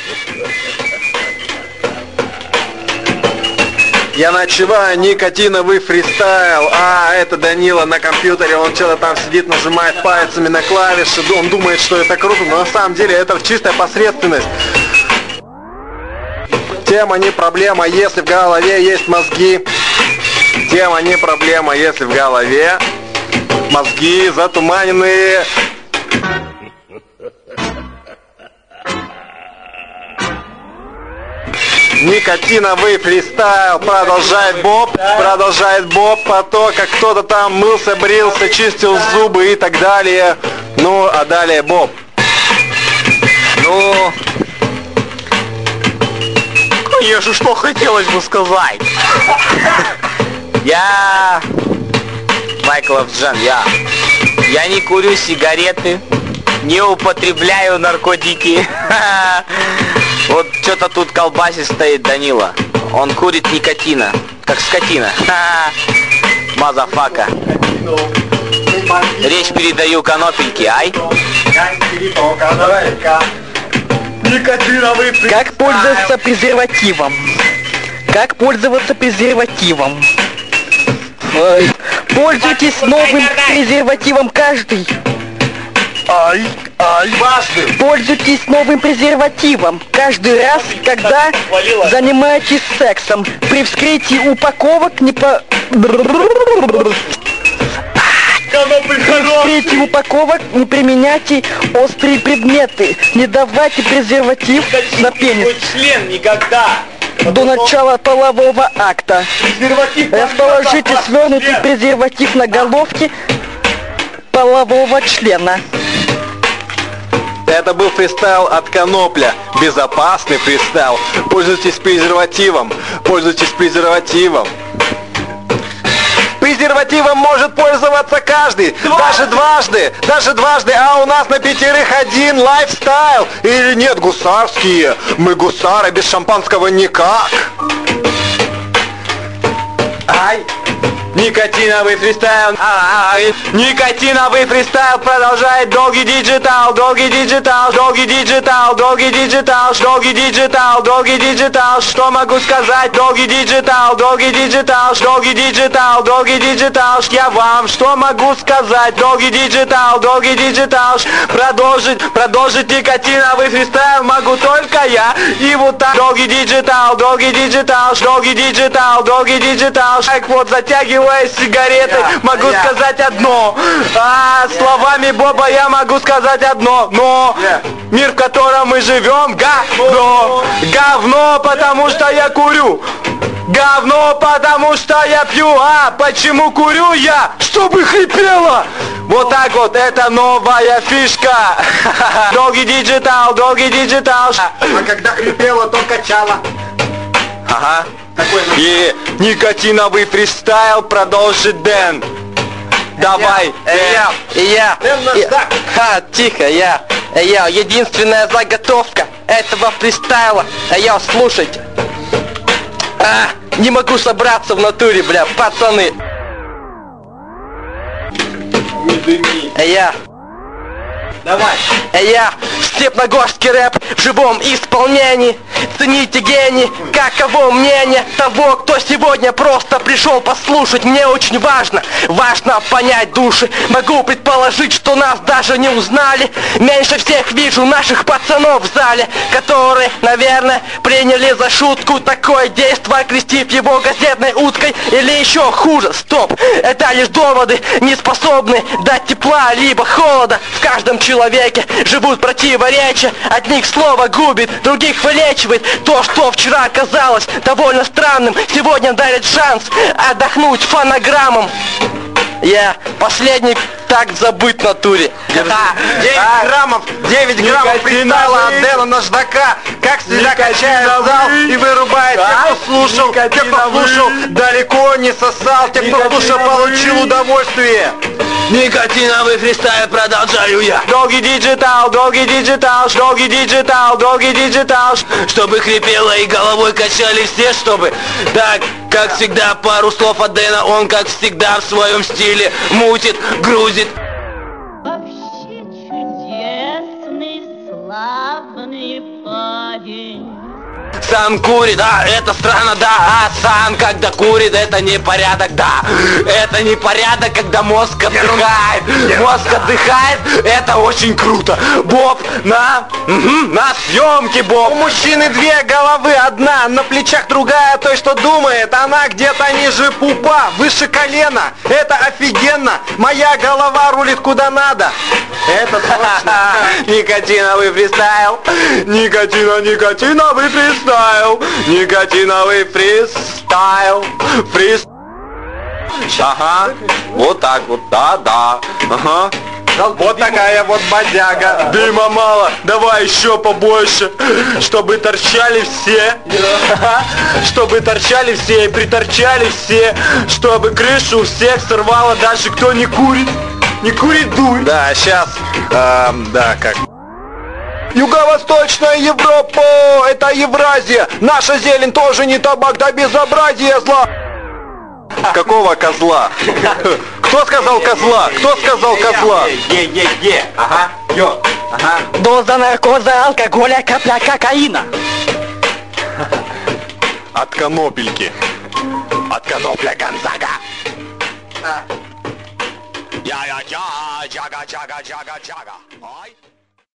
Я начинаю никотиновый фристайл. Это Данила на компьютере, он что-то там сидит, нажимает пальцами на клавиши. Он думает, что это круто, но на самом деле это чистая посредственность. Тема не проблема, если в голове есть мозги. Тема не проблема, если в голове мозги затуманенные. Никотиновый фристайл, продолжает Боб, поток, как кто-то там мылся, брился, чистил зубы и так далее. Ну, а далее Боб. Мне же что хотелось бы сказать. Я Майклов Джан, я не курю сигареты, не употребляю наркотики. Вот что-то тут колбасит стоит Данила. Он курит никотина, как скотина. Мазафака. Речь передаю конопельке, ай. Как пользоваться презервативом? Как пользоваться презервативом? Пользуйтесь новым презервативом каждый. Пользуйтесь новым презервативом каждый раз, когда занимаетесь сексом. При вскрытии упаковок не по... При вскрытии упаковок не применяйте острые предметы. Не давайте презерватив на пенис. Член никогда. До начала полового акта. Расположите свернутый презерватив на головке полового члена. Это был фристайл от Конопля. Безопасный фристайл. Пользуйтесь презервативом. Презервативом может пользоваться каждый, даже дважды, а у нас на 5 один лайфстайл. Или нет, гусарские. Мы гусары, без шампанского никак. Никотиновый фристайл. Никотиновый фристайл продолжает долгий диджитал. Что могу сказать? Долгий диджитал. Я вам что могу сказать? Долгий диджитал. Продолжить никотиновый фристайл могу только я. И вот так. Долгий диджитал. Так вот, затягиваю сигареты, могу сказать одно. Словами Боба я могу сказать одно. Но мир, в котором мы живем, говно, потому что я курю. Говно, потому что я пью. Почему курю я? Чтобы хрипело. Вот так вот, это новая фишка. Долгий диджитал. А когда хрипело, то качало. И никотиновый фристайл продолжит Дэн. Давай. Тихо, единственная заготовка этого фристайла. Слушайте. Не могу собраться в натуре, бля, пацаны. Давай. Степногорский рэп в живом исполнении. Цените гений, каково мнение того, кто сегодня просто пришел послушать. Мне очень важно понять души. Могу предположить, что нас даже не узнали. Меньше всех вижу наших пацанов в зале, которые, наверное, приняли за шутку такое действо, окрестив его газетной уткой. Или еще хуже, стоп, это лишь доводы, не способны дать тепла либо холода. В каждом человеке живут противоречия. Одних слово губит, других вылечивает. То, что вчера казалось довольно странным, сегодня дарит шанс отдохнуть фонограммам. Я последний так забыт в натуре. 9 граммов фристайла от Дэна Наждака. Как всегда качает зал и вырубает. Те, кто слушал, далеко не сосал. Те, кто слушал, получил удовольствие. Никотиновый фристайл продолжаю я. Долгий диджитал. Чтобы хрипело и головой качали все, чтобы так, как всегда, пару слов от Дэна. Он, как всегда, в своем стиле мутит, грузит. Вообще чудесный, славный парень. Сан курит, это странно, да, сан, когда курит, это непорядок, да. Это непорядок, когда мозг отдыхает. Мозг отдыхает, это очень круто. Боб, на съемке, Боб. У мужчины две головы, одна на плечах, другая той, что думает. Она где-то ниже пупа, выше колена. Это офигенно. Моя голова рулит куда надо. Это точно. Никотиновый фристайл. Никотиновый фристайл. Никотиновый фристайл. Ага. Вот так вот. Да. Ага. Вот такая вот бодяга. Дыма мало, давай еще побольше, чтобы торчали все, чтобы торчали все и приторчали все, чтобы крышу у всех сорвало, даже кто не курит дуй. Да, сейчас, да, как... Юго-Восточная Европа, это Евразия. Наша зелень тоже не табак, да безобразие зла. Какого козла? Кто сказал козла? Кто сказал козла? Ага, йо, ага. Доза наркоза, алкоголя, капля кокаина. От конопельки. От конопля Гонзага. Я, джага. Ай.